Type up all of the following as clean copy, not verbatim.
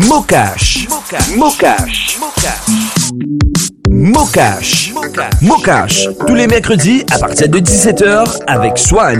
Mocash. Mocash. Tous les mercredis à partir de 17h avec Swan.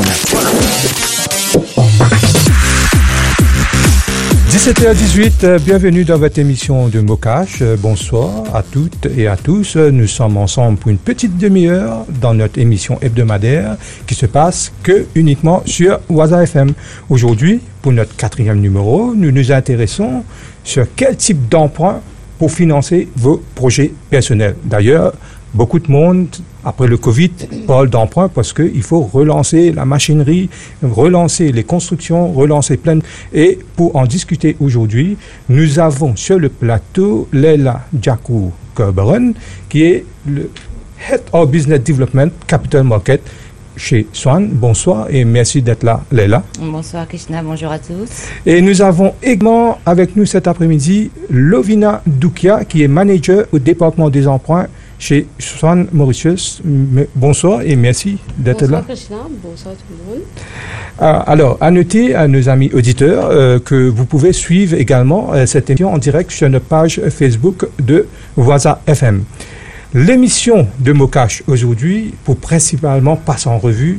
17h18, bienvenue dans votre émission de Mocash. Bonsoir à toutes et à tous. Nous sommes ensemble pour une petite demi-heure dans notre émission hebdomadaire qui se passe que uniquement sur Waza FM. Aujourd'hui, pour notre 4e numéro, nous nous intéressons sur quel type d'emprunt pour financer vos projets personnels. D'ailleurs, beaucoup de monde, après le Covid, parle d'emprunt parce qu'il faut relancer la machinerie, relancer les constructions, relancer plein de... Et pour en discuter aujourd'hui, nous avons sur le plateau Leila Djakou-Kerberon, qui est le Head of Business Development Capital Market chez Swan. Bonsoir et merci d'être là, Leila. Bonsoir Krishna, bonjour à tous. Et nous avons également avec nous cet après-midi Lovina Doukia, qui est manager au département des emprunts chez Swan Mauritius. Bonsoir et merci d'être là. Bonsoir Krishna, bonsoir tout le monde. Alors, à noter à nos amis auditeurs que vous pouvez suivre également cette émission en direct sur notre page Facebook de Waza FM. L'émission de Mocash aujourd'hui, pour principalement passer en revue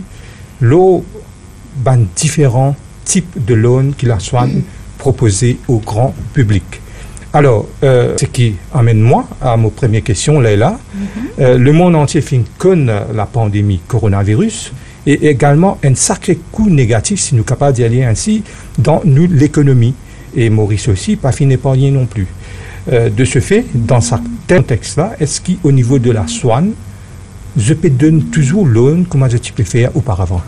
différents types de loans qu'il a Swan proposés au grand public. Alors, ce qui amène moi à ma première question, Leila. Le monde entier connaît la pandémie coronavirus et également un sacré coup négatif, si nous sommes capables d'y aller ainsi, dans l'économie. Et Maurice aussi, pas fin épargné non plus. De ce fait, dans ce contexte-là, est-ce qu'au niveau de la Swan, je peux donner toujours l'eau comme je peux faire auparavant?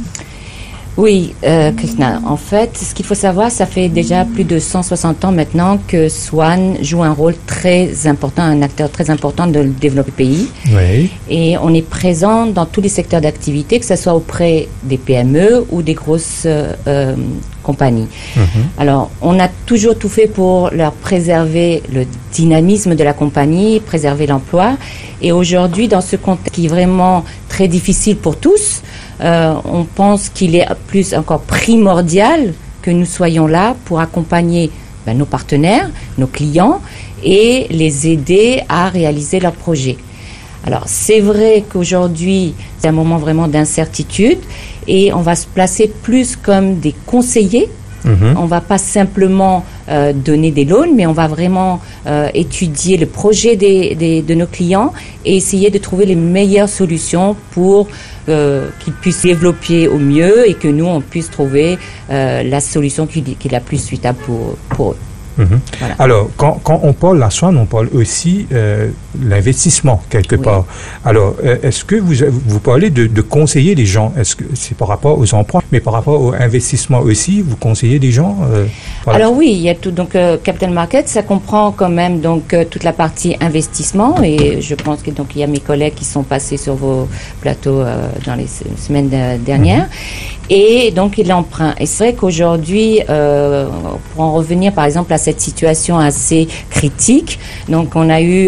Oui, Krishna, en fait, ce qu'il faut savoir, ça fait déjà plus de 160 ans maintenant que Swan joue un rôle très important, un acteur très important de développer le pays. Oui. Et on est présent dans tous les secteurs d'activité, que ce soit auprès des PME ou des grosses compagnies. Alors, on a toujours tout fait pour leur préserver le dynamisme de la compagnie, préserver l'emploi. Et aujourd'hui, dans ce contexte qui est vraiment très difficile pour tous, on pense qu'il est plus encore primordial que nous soyons là pour accompagner nos partenaires, nos clients et les aider à réaliser leurs projets. Alors, c'est vrai qu'aujourd'hui, c'est un moment vraiment d'incertitude et on va se placer plus comme des conseillers. On ne va pas simplement donner des loans, mais on va vraiment étudier le projet de nos clients et essayer de trouver les meilleures solutions pour qu'ils puissent développer au mieux et que nous, on puisse trouver la solution qui est la plus suitable pour eux. Voilà. Alors, quand on parle de la Swan, on parle aussi l'investissement quelque part. Alors, est-ce que vous parlez de conseiller les gens? Est-ce que c'est par rapport aux emprunts, mais par rapport au investissement aussi, vous conseillez des gens? Voilà. Alors oui, il y a tout. Donc, Capital Market, ça comprend quand même donc toute la partie investissement et je pense que donc il y a mes collègues qui sont passés sur vos plateaux dans les semaines dernières. Et donc, l'emprunt. Et c'est vrai qu'aujourd'hui, pour en revenir par exemple à cette situation assez critique, donc on a eu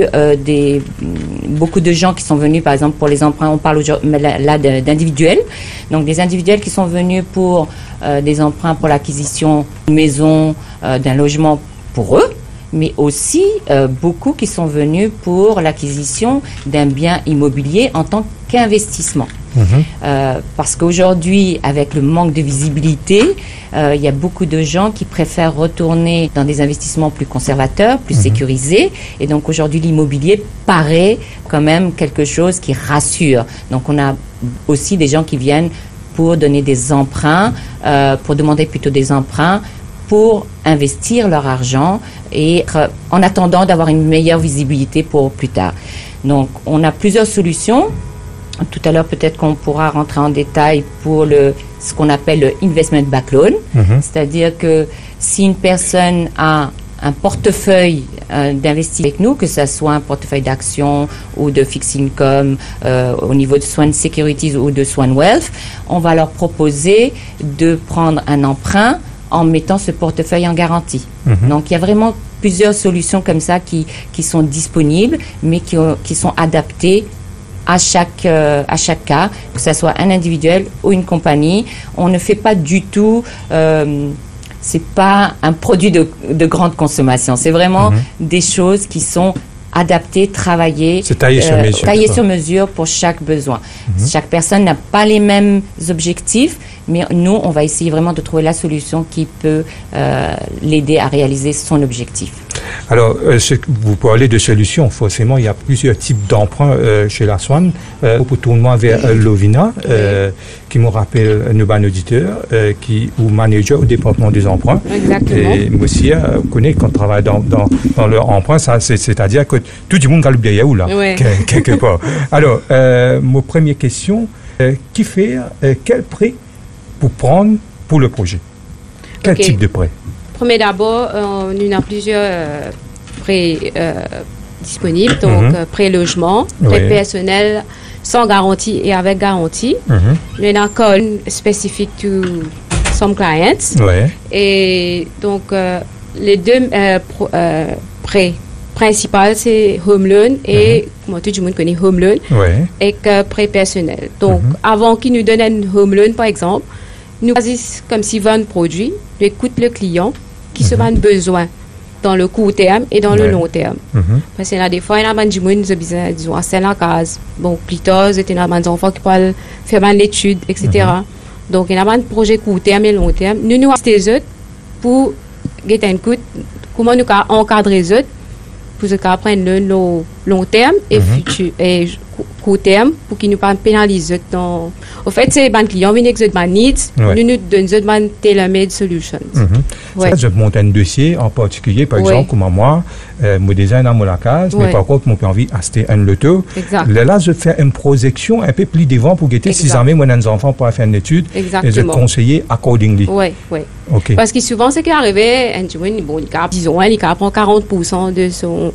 beaucoup de gens qui sont venus par exemple pour les emprunts, on parle là d'individuels, donc des individuels qui sont venus pour des emprunts pour l'acquisition d'une maison, d'un logement pour eux, mais aussi beaucoup qui sont venus pour l'acquisition d'un bien immobilier en tant qu'investissement. Parce qu'aujourd'hui, avec le manque de visibilité, il y a beaucoup de gens qui préfèrent retourner dans des investissements plus conservateurs, plus sécurisés. Et donc aujourd'hui, l'immobilier paraît quand même quelque chose qui rassure. Donc on a aussi des gens qui viennent pour donner des emprunts, pour demander plutôt des emprunts pour investir leur argent et en attendant d'avoir une meilleure visibilité pour plus tard. Donc on a plusieurs solutions. Tout à l'heure, peut-être qu'on pourra rentrer en détail pour ce qu'on appelle le investment back loan. C'est-à-dire que si une personne a un portefeuille d'investissement avec nous, que ce soit un portefeuille d'actions ou de fixed income au niveau de Swan Securities ou de Swan Wealth, on va leur proposer de prendre un emprunt en mettant ce portefeuille en garantie. Donc, il y a vraiment plusieurs solutions comme ça qui sont disponibles, mais qui sont adaptées à chaque cas, que ce soit un individuel ou une compagnie. On ne fait pas du tout c'est pas un produit de grande consommation. C'est vraiment des choses qui sont adaptées, travaillées, c'est taillé sur mesure pour chaque besoin. Chaque personne n'a pas les mêmes objectifs, mais nous, on va essayer vraiment de trouver la solution qui peut l'aider à réaliser son objectif. Alors, vous parlez de solutions. Forcément, il y a plusieurs types d'emprunts chez la Swan. Pour tourner vers Lovina, qui me rappelle un auditeur, ou manager au département des emprunts. Exactement. Et moi aussi, je connais qu'on travaille dans leur emprunt, c'est-à-dire que tout le monde a l'oublié où là, quelque part. Alors, ma première question, qui fait quel prêt pour prendre pour le projet? Quel type de prêt? Premier d'abord, on a plusieurs prêts disponibles, donc prêt logement, prêt personnel sans garantie et avec garantie. Il y en a encore spécifique to some clients. Et donc, les deux prêts principaux, c'est home loan et, comment tout le monde connaît home loan, et prêt personnel. Donc, avant qu'ils nous donnent un home loan, par exemple, nous choisissons comme si vend un produit, nous écoutons le client qui se a besoin dans le court terme et dans le long terme. Parce qu'il y a des fois, il y a des gens qui disent, c'est la case. Bon, plus tard, il y a des enfants qui peuvent faire l'étude, etc. Donc, il y a des projets court terme et long terme. Nous avons des autres pour get un coup, comment nous encadrer les autres pour prendre le long terme et futur et court terme pour qu'ils nous pas pénalisent dans. En fait, c'est les clients qui ont des needs, nous donnons des tailor-made solutions. Ça, je monte un dossier en particulier, par exemple, comme moi, mon design à mon case, mais par contre, mon envie d'acheter un loto. Là, je fais une projection un peu plus devant pour guetter si jamais mon enfant pour faire une étude et je conseiller accordingly. Okay. Parce que souvent, c'est qu'arrivé, bon, disons, il prend 40% de son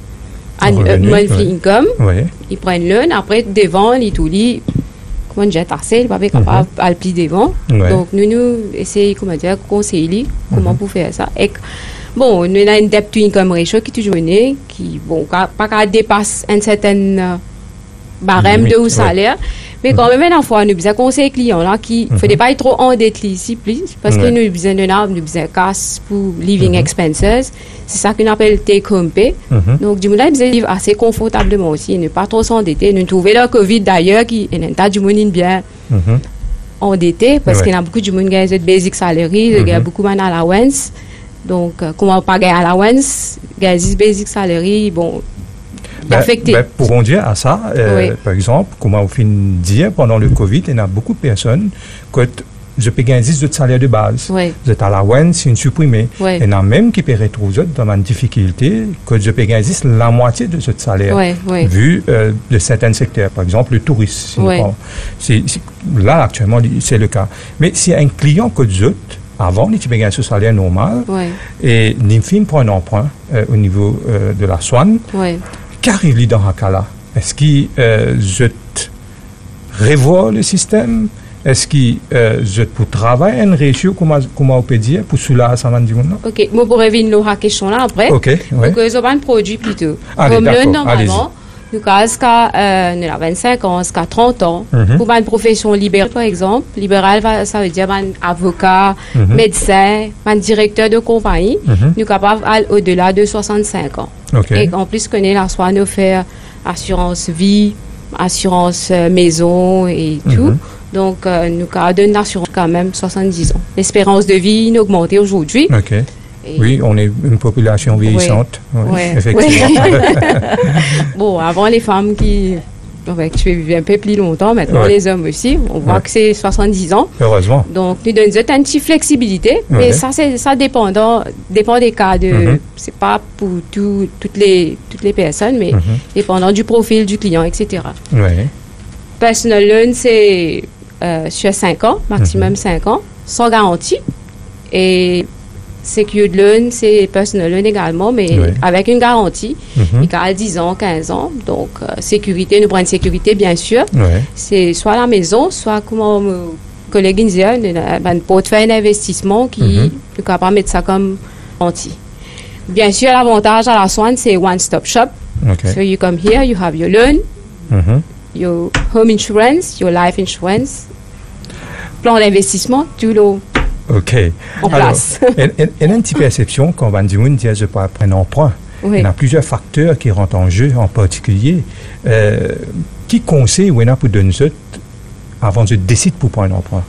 monthly income, il prend le après, devant, il tout lit, comment dire, tassé, il n'est pas capable de le plier devant. Donc, nous essayons, comment dire, conseiller comment pour faire ça. Et, bon, nous avons une debt to income ratio qui est toujours né, qui, bon, pas dépasse un certain barème de salaire. Mais quand même, une fois, nous avons conseillé aux clients là qui ne faisaient pas être trop endettés ici, parce que nous avons casse pour living expenses. C'est ça qu'on appelle take home pay. Donc, du coup, là, ils vivent assez confortablement aussi, ne pas trop s'endetter. Nous trouvons le Covid d'ailleurs, qui est un tas de monde bien endetté, parce qu'il y a beaucoup de monde qui a des basic salary, il y a beaucoup de allowance. Donc, comment pas gagner allowance, il y a des basic salary, bon. Pour rebondir à ça, par exemple, comme on finit de dire, pendant le Covid, il y a beaucoup de personnes que je peux gagner 10 de salaire de base. Vous êtes à la WEN, c'est une supprimée. Il y en a même qui peuvent retrouver dans une difficulté que je peux gagner la moitié de ce salaire, vu de certains secteurs, par exemple le tourisme. Là, actuellement, c'est le cas. Mais si un client que je avant, il peut gagner ce salaire normal, et l'INFIN prend un emprunt au niveau de la Swan, car il est dans un cas-là. Est-ce qu'il revoit le système? Est-ce qu'il pour travailler un ratio, comment on peut dire, pour cela, ça va dire non? Ok, moi pour revenir à la question là après. Donc, ils ont un produit plutôt. Comme le normalement, nous avons 25 ans, jusqu'à 30 ans. Pour une profession libérale, par exemple, libéral, ça veut dire un avocat, médecin, un directeur de compagnie. Nous sommes capables au-delà de 65 ans. Et en plus, connaît la Swan offert assurance vie, assurance maison et tout. Donc, nous avons l'assurance quand même 70 ans. L'espérance de vie a augmenté aujourd'hui. Oui, on est une population vieillissante. Effectivement. Bon, avant, les femmes qui vivaient un peu plus longtemps, maintenant les hommes aussi, on voit que c'est 70 ans. Heureusement. Donc, nous donnons une petite flexibilité, mais ça dépend des cas. C'est pas pour toutes les personnes, mais dépendant du profil du client, etc. Personal loan, c'est sur 5 ans, maximum 5 ans, sans garantie. Et secured loan, c'est personal loan également, mais avec une garantie. Il y a 10 ans, 15 ans. Donc, sécurité, nous prenons une sécurité, bien sûr. C'est soit la maison, soit, comme mon collègue disait, un portefeuille d'investissement qui est capable de mettre ça comme garantie. Bien sûr, l'avantage à la Swan, c'est one-stop shop. So, you come here, you have your loan, your home insurance, your life insurance, plan d'investissement, tout le OK. En place. Il y a une petite perception quand on dit je peux prendre un emprunt. Oui. Il y a plusieurs facteurs qui rentrent en jeu, en particulier. Qui conseille ou pour donner ça avant de décider pour prendre un emprunt?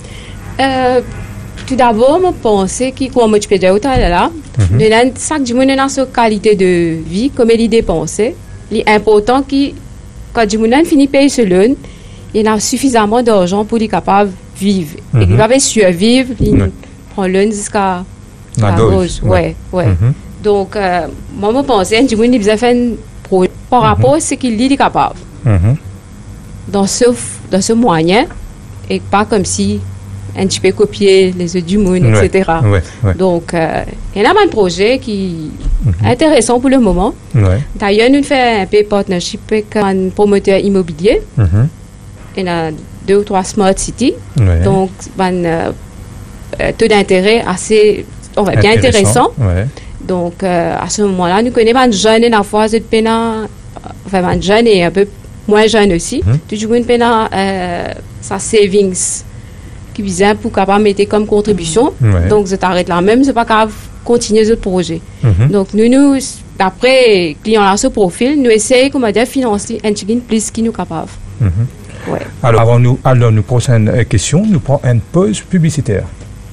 Tout d'abord, je pensais que, comme je peux dire tout à l'heure, chaque jour, on a sa qualité de vie, comme il dépensait. Il est important que, quand on finit de payer ce loan, il a suffisamment d'argent pour être capable de vivre. Et qu'il va survivre, il prend le loan jusqu'à la gauche. Ouais. Donc, moi, je pensais que il a fait un projet par rapport à ce qu'il est capable. Dans ce moyen, et pas comme si un petit peu copier les autres du monde, etc. Donc, il y a un projet qui est intéressant pour le moment. D'ailleurs, nous faisons un peu partnership avec un promoteur immobilier. Il y a 2 ou 3 smart cities. Donc, un taux d'intérêt assez bien intéressant. Donc, à ce moment-là, nous connaissons un jeune et la fois, un jeune et un peu moins jeune aussi. Toujours une peine sa savings qui vient pour capable mettre comme contribution. Donc, je t'arrête là même, c'est pas capable continuer ce projet. Donc, nous, d'après client là ce profil, nous essayons, comment dire, financer un petit plus qui nous capable. Alors, avant nous prochaine question, nous prenons une pause publicitaire.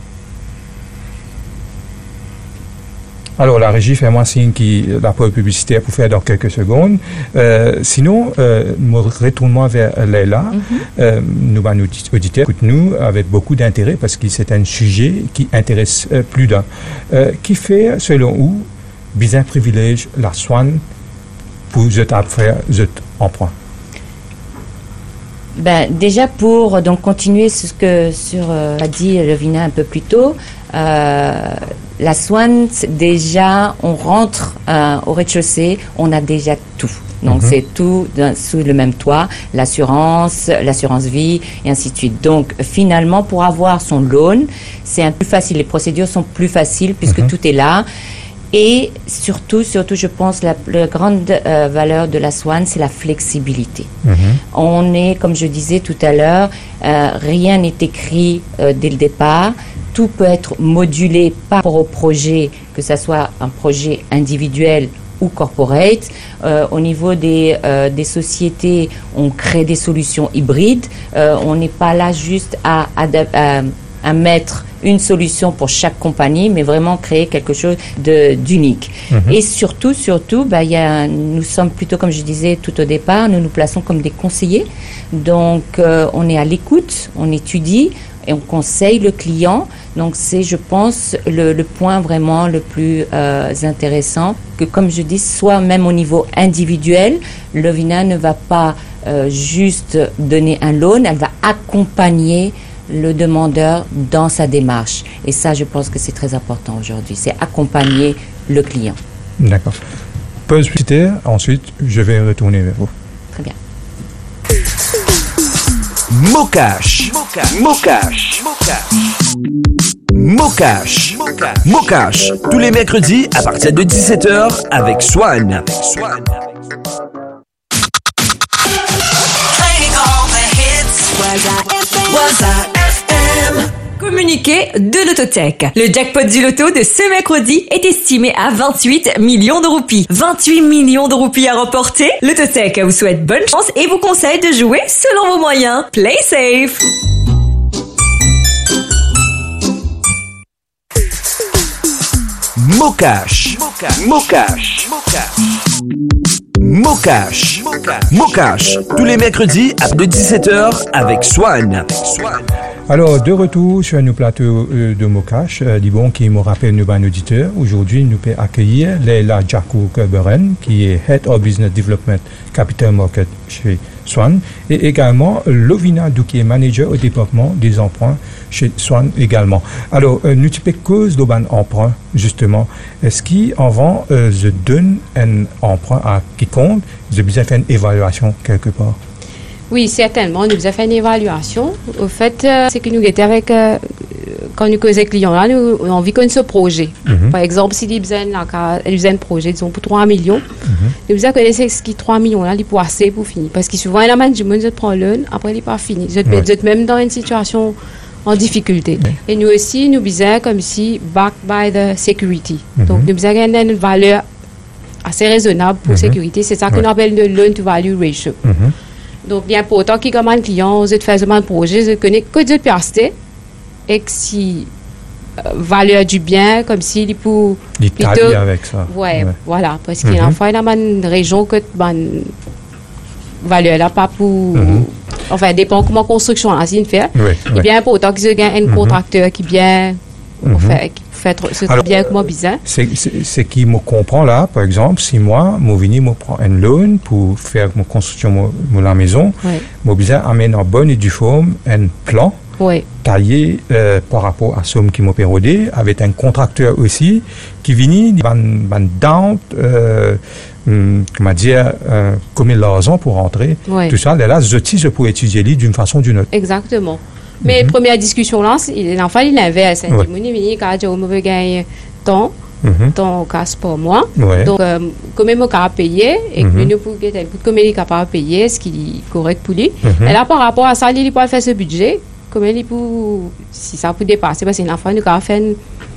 Alors, la régie fait moi signe la pause publicitaire pour faire dans quelques secondes. Sinon, nous retournons vers Leila. Nous, nos auditeurs, écoute-nous avec beaucoup d'intérêt parce que c'est un sujet qui intéresse plus d'un. Qui fait, selon vous, bien privilège la soin pour faire cet emprunt? Déjà pour donc continuer ce que a dit Lovina un peu plus tôt, la Swan, déjà on rentre au rez-de-chaussée, on a déjà tout. Donc c'est tout sous le même toit, l'assurance vie et ainsi de suite. Donc finalement pour avoir son loan, c'est un peu plus facile, les procédures sont plus faciles puisque tout est là. Et surtout, je pense, la grande valeur de la Swan, c'est la flexibilité. On est, comme je disais tout à l'heure, rien n'est écrit dès le départ. Tout peut être modulé par rapport au projet, que ce soit un projet individuel ou corporate. Au niveau des sociétés, on crée des solutions hybrides. On n'est pas là juste à mettre une solution pour chaque compagnie, mais vraiment créer quelque chose d'unique. Et surtout, nous sommes plutôt, comme je disais tout au départ, nous nous plaçons comme des conseillers. Donc, on est à l'écoute, on étudie et on conseille le client. Donc, c'est, je pense, le point vraiment le plus intéressant, que comme je dis, soit même au niveau individuel, Lovina ne va pas juste donner un loan, elle va accompagner le demandeur dans sa démarche. Et ça, je pense que c'est très important aujourd'hui. C'est accompagner le client. D'accord. Pause publicitaire, ensuite, je vais retourner vers vous. Très bien. Mocash. Tous les mercredis à partir de 17h avec Swan. Communiqué de l'Autothèque. Le jackpot du loto de ce mercredi est estimé à 28 millions de roupies. 28 millions de roupies à remporter. L'Autothèque vous souhaite bonne chance et vous conseille de jouer selon vos moyens. Play safe. Mocash. Tous les mercredis à de 17h avec Swan. Alors, de retour sur nos plateaux de Mocash, Libon qui me rappelle nos bons auditeurs. Aujourd'hui, nous pouvons accueillir Leila Djakou-Kerberen, qui est Head of Business Development Capital Market chez Swan, et également Lovina Dou, qui est Manager au département des emprunts chez Swan également. Alors, nous typons cause de ban emprunt, justement. Est-ce qu'avant, je donne un emprunt à quiconque, je besoin faire une évaluation quelque part? Oui, certainement. Nous avons fait une évaluation. Au fait, c'est que nous étions avec, quand nous causons avec les clients, là, nous avons envie qu'on ce projet. Par exemple, si ils besoin un projet, disons, pour 3 millions, nous avons connaissé ce qui 3 millions là, il faut assez pour finir. Parce que souvent, il y a du monde qui prend l'un, après, il n'est pas fini. Vous êtes même dans une situation en difficulté. Et nous aussi, nous besoin comme si backed by the security. Donc, nous besoin une valeur assez raisonnable pour sécurité. C'est ça qu'on appelle le loan to value ratio. Donc, bien important qui comme un client, vous êtes fait un projet, vous connaissez que de piastres et que si valeur du bien, comme si il pour l'Italie avec ça. Ouais, voilà, parce qu'il y a une région que valeur là pas pour enfin dépend comment construction là c'est fait. Et bien important qu'ils aient un contracteur qui bien fait ce bien comment bizarre. C'est qui me comprend là, par exemple, si moi vini me prend un loan pour faire mon construction de la maison, moi bizarre amène en bonne et due forme un plan taillé par rapport à somme qui m'a pérodé avec un contracteur aussi qui vient down comment dire comme l'argent pour rentrer tout ça là je peux étudier d'une façon ou d'une autre. Exactement. Mais première discussion là l'enfant il inverse il dit quand je me gagne temps casse pour moi donc comme il m'a payé et que nous pour comme il est capable de payer ce qui est correct pour lui et là par rapport à ça il peut faire ce budget comme il pour si ça peut dépasser parce que l'enfant nous a fait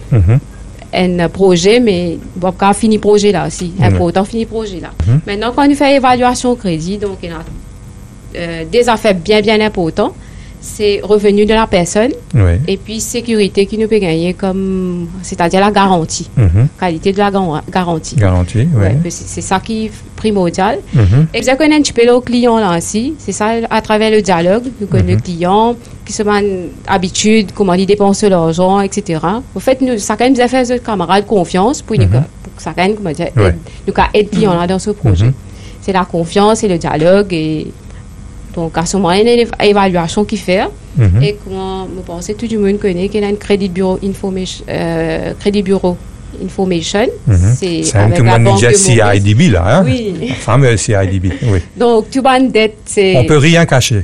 un projet mais on va finir le projet là aussi important finir le projet là maintenant quand on fait évaluation crédit donc il y a des affaires bien importantes c'est revenu de la personne et puis sécurité qui nous peut gagner comme c'est-à-dire la garantie qualité de la garantie c'est ça qui est primordial et vous connaissez un petit peu le client là aussi c'est ça à travers le dialogue nous connaissons le client qui se met habitude comment il dépense l'argent etc. En fait nous ça quand même fait des camarades confiance pour que ça quand même comment dire nous aide le client là dans ce projet c'est la confiance et le dialogue et donc à ce moment il y a une évaluation qui fait et comment vous pensez tout le monde connaît qu'il y a un crédit bureau information c'est avec la banque de CIDB là hein? Oui fameux CIDB donc tout le monde dette c'est on peut rien cacher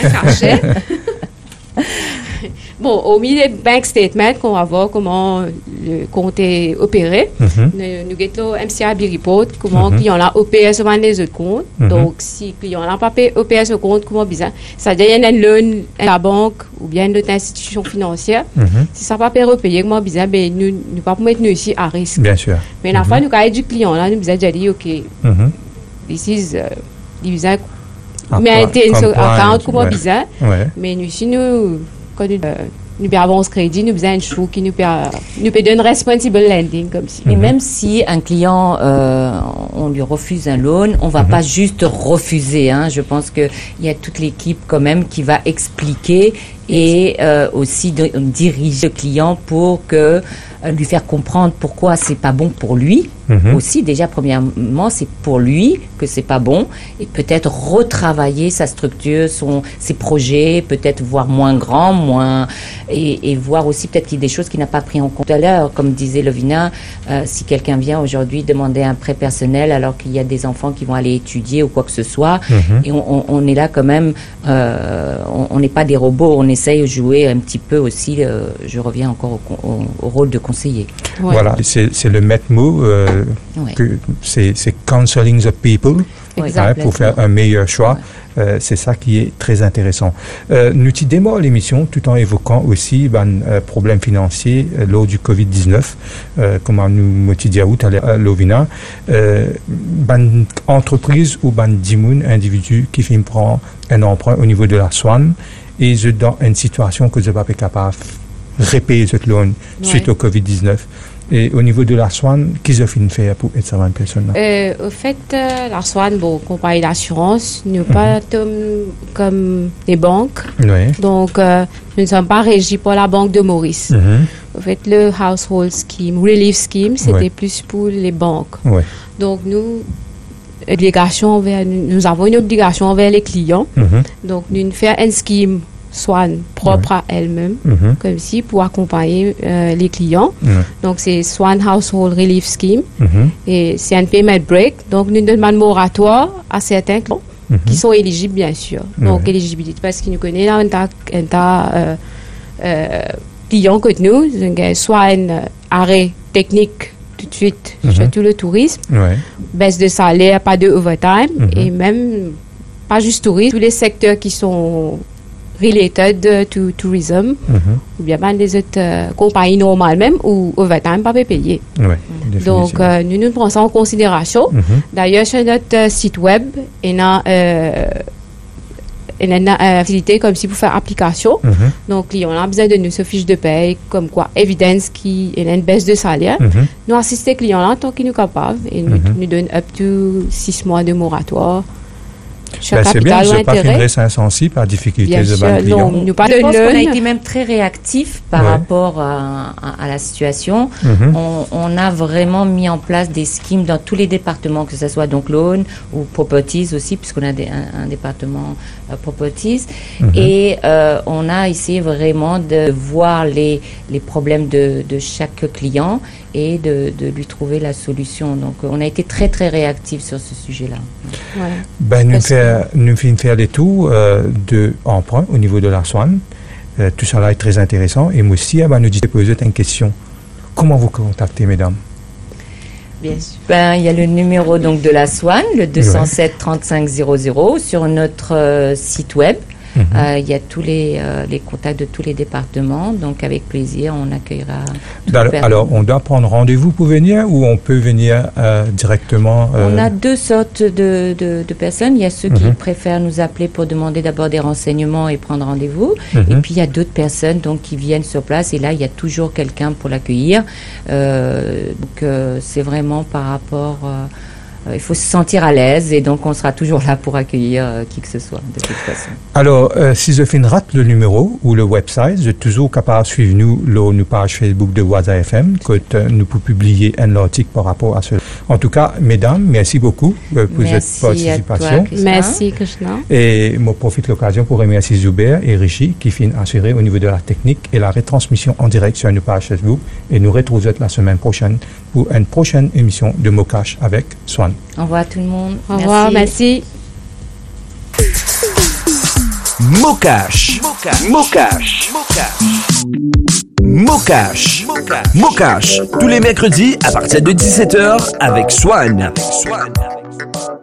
bon, au milieu des bank statements qu'on va voir comment le compte est opéré, nous avons MCIB report, comment le client a opéré sur les autres comptes. Donc, si le client n'a pas opéré sur le compte, comment bizarre, c'est-à-dire qu'il y a un loan à la banque ou bien une autre institution financière. Si ça n'a pas repayé, comment bizarre, ben, nous ne pouvons pas mettre nous ici à risque. Bien sûr. Mais la fois, nous avons du client là, nous avons déjà dit, OK, this is bizarre. Mais un account, comment bizarre. Mais nous ici, nous, quand nous avons ce crédit, nous avons un chou qui nous peut donner responsible lending comme si. Et même si un client, on lui refuse un loan, on va pas juste refuser. Hein. Je pense que il y a toute l'équipe quand même qui va expliquer et aussi diriger le client pour que lui faire comprendre pourquoi c'est pas bon pour lui. Aussi, déjà, premièrement, c'est pour lui que c'est pas bon et peut-être retravailler sa structure, ses projets, peut-être voir moins grand, et voir aussi peut-être qu'il y a des choses qu'il n'a pas pris en compte tout à l'heure. Comme disait Lovina, si quelqu'un vient aujourd'hui demander un prêt personnel alors qu'il y a des enfants qui vont aller étudier ou quoi que ce soit, et on est là quand même, on n'est pas des robots, on essaye de jouer un petit peu aussi, je reviens encore au rôle de conseiller. Voilà, c'est le maître mot, c'est counseling the people pour faire un meilleur choix. C'est ça qui est très intéressant. Nous démarrons l'émission tout en évoquant aussi problèmes financiers lors du Covid-19, comme nous me dit tout à l'heure, Lovina, entreprise ou dimoun individu qui prend un emprunt au niveau de la SWAN et je dans une situation que je ne suis pas capable de repayer cette loan suite au Covid-19. Et au niveau de la SWAN, qu'est-ce qu'ils fait pour être cette personne-là? Au fait, la SWAN, compagnie d'assurance, nous pas comme des banques. Donc, nous ne sommes pas régis par la Banque de Maurice. Au fait, le Household Scheme, Relief Scheme, c'était plus pour les banques. Donc, nous avons une obligation envers les clients. Donc, nous faisons un scheme SWAN propre à elle-même, comme si pour accompagner les clients. Donc, c'est SWAN Household Relief Scheme et c'est un payment break. Donc, nous donnons un moratoire à certains clients qui sont éligibles, bien sûr. Donc, éligibilité, parce qu'ils nous connaissent là, un tas clients que nous, soit un arrêt technique tout de suite sur tout le tourisme, baisse de salaire, pas de overtime, et même pas juste tourisme, tous les secteurs qui sont related to tourism, ou bien les autres compagnies normales même, ou overtime pas payé. Donc, nous prenons ça en considération. D'ailleurs, sur notre site web, il y a une facilité comme si vous faites application. Donc, client a besoin de nos fiches de paye, comme quoi, évidence qu'il y a une baisse de salaire. Nous assistons les clients là tant qu'ils nous capables et nous donnent up to 6 mois de moratoire. C'est bien, je n'ai pas fait insensible à la difficulté de banque client. Non, je pense qu'on a été même très réactif par rapport à la situation. On a vraiment mis en place des schemes dans tous les départements, que ce soit donc loan ou properties aussi, puisqu'on a un département properties. Et on a essayé vraiment de voir les problèmes de chaque client et de lui trouver la solution. Donc, on a été très, très réactifs sur ce sujet-là. Nous finissons faire des tours d'emprunt au niveau de la Swan. Tout ça là est très intéressant. Et moi aussi, nous disons poser une question. Comment vous contactez, mesdames? Bien sûr. Il y a le numéro donc de la Swan, le 207 35 00 sur notre site web. Il y a tous les contacts de tous les départements, donc avec plaisir, on accueillera. Alors, on doit prendre rendez-vous pour venir ou on peut venir directement On a deux sortes de personnes. Il y a ceux qui préfèrent nous appeler pour demander d'abord des renseignements et prendre rendez-vous. Et puis, il y a d'autres personnes donc, qui viennent sur place et là, il y a toujours quelqu'un pour l'accueillir. Donc, c'est vraiment par rapport... il faut se sentir à l'aise et donc on sera toujours là pour accueillir qui que ce soit de toute façon. Alors, si je rate le numéro ou le website, je suis toujours capable de suivre nous nos pages Facebook de Waza FM que nous pouvons publier un article par rapport à cela. En tout cas, mesdames, merci beaucoup pour cette participation. Merci, Krishna. Et je profite de l'occasion pour remercier Zuber et Richie qui finissent assurés au niveau de la technique et la retransmission en direct sur nos pages Facebook. Et nous retrouvons la semaine prochaine pour une prochaine émission de Mokash avec Swan. Au revoir tout le monde. Au revoir, merci. Mokash. Mokash. Tous les mercredis à partir de 17h avec Swan.